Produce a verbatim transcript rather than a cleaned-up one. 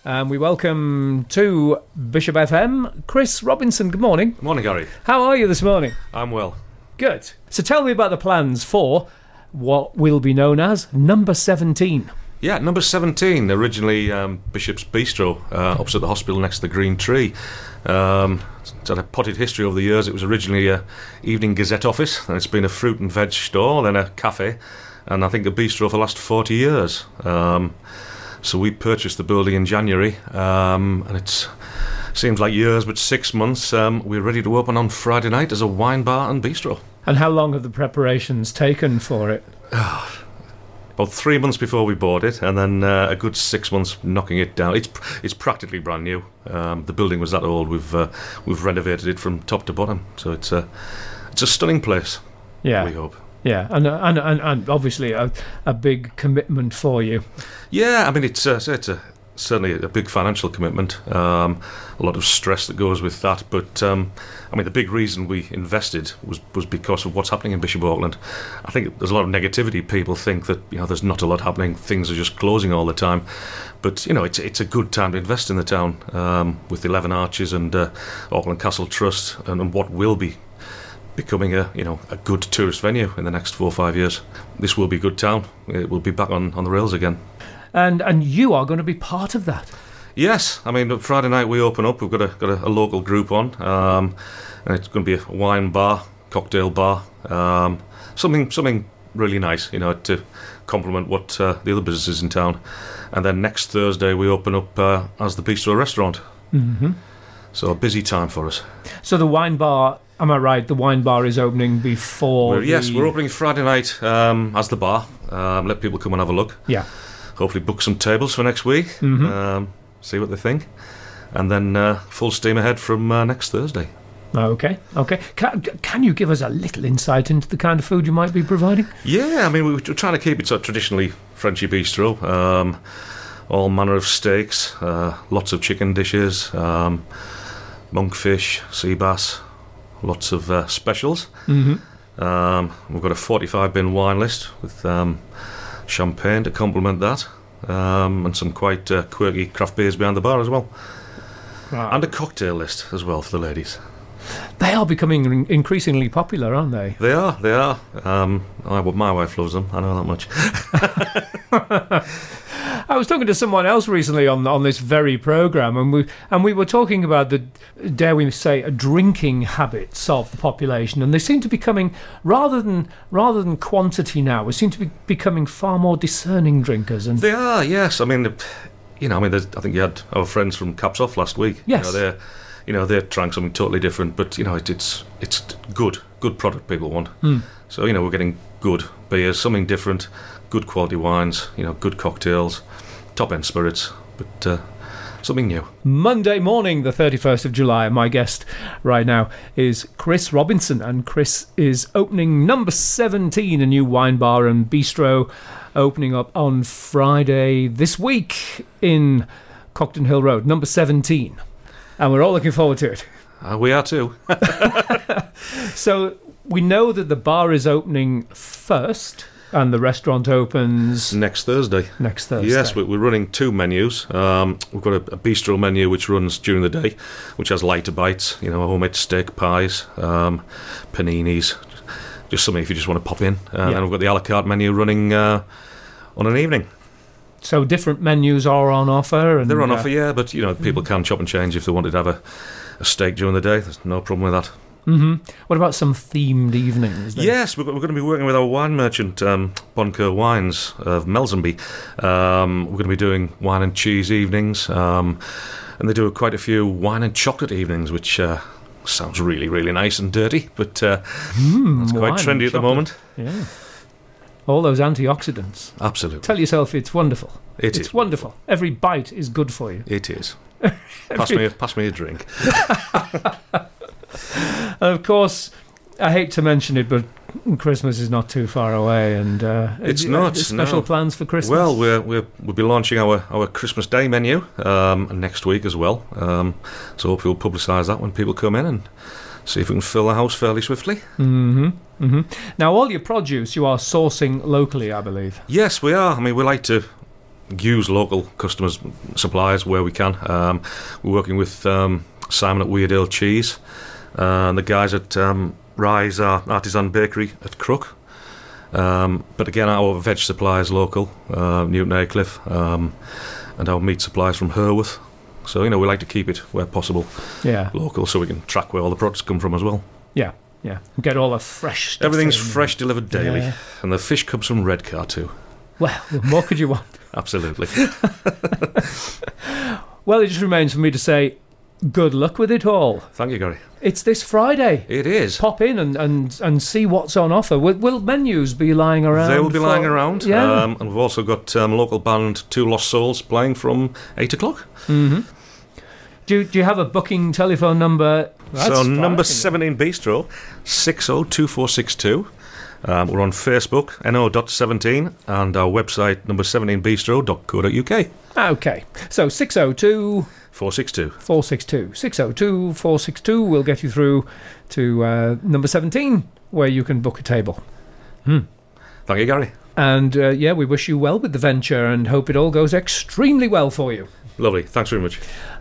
And we welcome to Bishop F M, Chris Robinson. Good morning. Good morning, Gary. How are you this morning? I'm well. Good. So tell me about the plans for what will be known as Number seventeen. Yeah, Number seventeen, originally um, Bishop's Bistro, uh, opposite the hospital next to the Green Tree. Um, it's had a potted history over the years. It was originally a Evening Gazette office, and it's been a fruit and veg store, then a cafe, and I think a bistro for the last forty years. Um, so we purchased the building in January, um, and it seems like years, but six months. Um, we're ready to open on Friday night as a wine bar and bistro. And how long have the preparations taken for it? About three months before we bought it, and then uh, a good six months knocking it down. It's it's practically brand new. Um, the building was that old. We've uh, we've renovated it from top to bottom, so it's a it's a stunning place. Yeah, we hope. Yeah, and and and, and obviously a, a big commitment for you. Yeah, I mean it's uh, it's a, certainly a big financial commitment. Um, a lot of stress that goes with that, but um, I mean the big reason we invested was was because of what's happening in Bishop Auckland. I think there's a lot of negativity. People think that you know there's not a lot happening. Things are just closing all the time, but you know it's it's a good time to invest in the town um, with Eleven Arches and uh, Auckland Castle Trust and, and what will be becoming a you know a good tourist venue in the next four or five years. This will be a good town. It will be back on, on the rails again. And and you are going to be part of that. Yes, I mean Friday night we open up. We've got a got a, a local group on, um, and it's going to be a wine bar, cocktail bar, um, something something really nice, you know, to complement what uh, the other businesses in town. And then next Thursday we open up uh, as the Bistro Restaurant. Mm-hmm. So a busy time for us. So the wine bar. Am I right? The wine bar is opening before. We're, the... Yes, we're opening Friday night um, as the bar. Um, let people come and have a look. Yeah. Hopefully book some tables for next week. Mm-hmm. Um, see what they think, and then uh, full steam ahead from uh, next Thursday. Okay, okay. Can, can you give us a little insight into the kind of food you might be providing? Yeah, I mean we we're trying to keep it sort of traditionally Frenchy bistro. Um, all manner of steaks, uh, lots of chicken dishes, um, monkfish, sea bass. Lots of uh, specials. Mm-hmm. Um, we've got a forty-five bin wine list with um, champagne to complement that, um, and some quite uh, quirky craft beers behind the bar as well. Right. And a cocktail list as well for the ladies. They are becoming increasingly popular, aren't they? They are, they are. Um, I, well, my wife loves them, I know that much. I was talking to someone else recently on on this very programme, and we and we were talking about the, dare we say, drinking habits of the population, and they seem to be becoming, rather than rather than quantity now, we seem to be becoming far more discerning drinkers. And they are, yes. I mean, you know, I mean, I think you had our friends from Caps Off last week. Yes. You know, they're, you know, they're trying something totally different, but you know, it, it's it's good, good product people want. Mm. So you know, we're getting good beers, something different. Good quality wines, you know, good cocktails, top-end spirits, but uh, something new. Monday morning, the thirty-first of July, my guest right now is Chris Robinson, and Chris is opening Number seventeen, a new wine bar and bistro, opening up on Friday this week in Cockton Hill Road, Number seventeen. And we're all looking forward to it. Uh, we are too. So we know that the bar is opening first, and the restaurant opens next Thursday. Next Thursday. Yes, we're running two menus. Um, we've got a, a bistro menu which runs during the day, which has lighter bites, you know, homemade steak pies, um, paninis, just something if you just want to pop in. And yeah. then we've got the a la carte menu running uh, on an evening. So different menus are on offer? And they're on uh, offer, yeah, but, you know, people can chop and change if they wanted to have a, a steak during the day. There's no problem with that. Mm-hmm. What about some themed evenings then? Yes, we're, we're going to be working with our wine merchant, um, Boncoeur Wines of Melsonby. Um, we're going to be doing wine and cheese evenings, um, and they do quite a few wine and chocolate evenings, which uh, sounds really, really nice and dirty, but uh, mm, it's quite trendy at the moment. Yeah. All those antioxidants. Absolutely. Tell yourself it's wonderful. It it's is wonderful. wonderful. Every bite is good for you. It is. pass me, a, pass me a drink. And of course, I hate to mention it, but Christmas is not too far away, and uh, it's not. Special no. plans for Christmas? Well, we're, we're, we'll be launching our, our Christmas Day menu um, next week as well. Um, so hopefully we'll publicise that when people come in and see if we can fill the house fairly swiftly. Mm-hmm. Mm-hmm. Now, all your produce you are sourcing locally, I believe. Yes, we are. I mean, we like to use local customers, suppliers where we can. Um, we're working with um, Simon at Weardale Cheese, uh, and the guys at um, Rise uh, Artisan Bakery at Crook. Um, but again, our veg supply is local, uh, Newton Aycliffe, um, and our meat supply is from Herworth. So, you know, we like to keep it where possible, Yeah. local, so we can track where all the products come from as well. Yeah. Yeah. Get all the fresh stuff. Everything's in. fresh, delivered daily, Yeah. and the fish comes from Redcar too. Well, what could you want? Absolutely. Well, it just remains for me to say good luck with it all. Thank you, Gary. It's this Friday. It is. Pop in and, and, and see what's on offer. Will, will menus be lying around? They will be for- lying around. Yeah. Um, and we've also got um, local band Two Lost Souls playing from eight o'clock. Mm-hmm. Do, do you have a booking telephone number? That's so number striking. seventeen Bistro, six oh two four six two. Um, we're on Facebook, N O dot seventeen, and our website, number seventeen bistro dot co dot uk. Okay. So six oh two... four six two. four six two. six oh two, four six two will get you through to uh, number seventeen, where you can book a table. Hmm. Thank you, Gary. And, uh, yeah, we wish you well with the venture and hope it all goes extremely well for you. Lovely. Thanks very much.